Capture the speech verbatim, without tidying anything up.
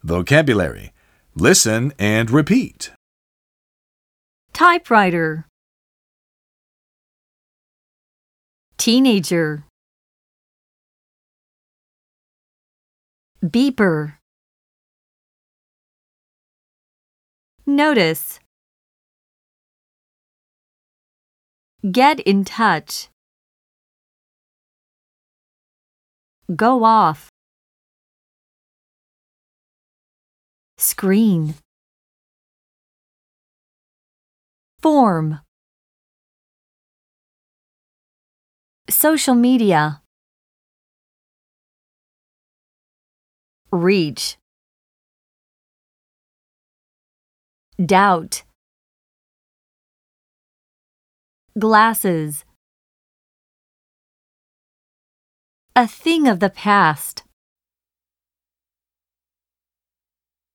Vocabulary. Listen and repeat. Typewriter. Teenager. Beeper. Notice. Get in touch. Go off. Screen. Form. Social media. Reach. Doubt. Glasses. A thing of the past.